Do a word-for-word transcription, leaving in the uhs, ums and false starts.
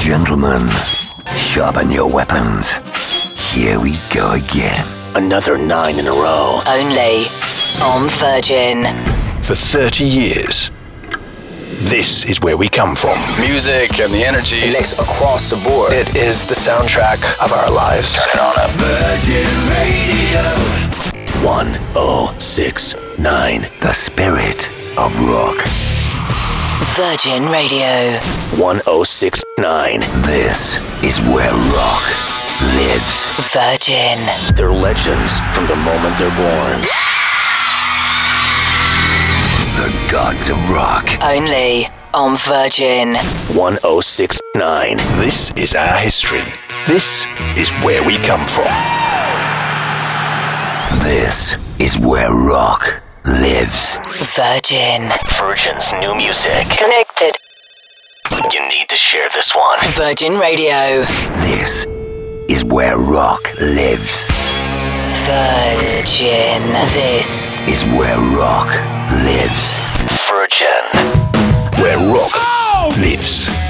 Gentlemen, sharpen your weapons. Here we go again. Another nine in a row. Only on Virgin. For thirty years, this is where we come from. Music and the energy. It mix across the board. It is the soundtrack of our lives. Turn it on up. Virgin Radio. one oh six nine. The spirit of rock. Virgin Radio. one oh six nine. This is where rock lives. Virgin. They're legends from the moment they're born. The gods of rock. Only on Virgin. one oh six nine. This is our history. This is where we come from. This is where rock lives. Virgin. Virgin's new music. Connected. You need to share this one. Virgin Radio. This is where rock lives. Virgin. This is where rock lives. Virgin. Where rock lives.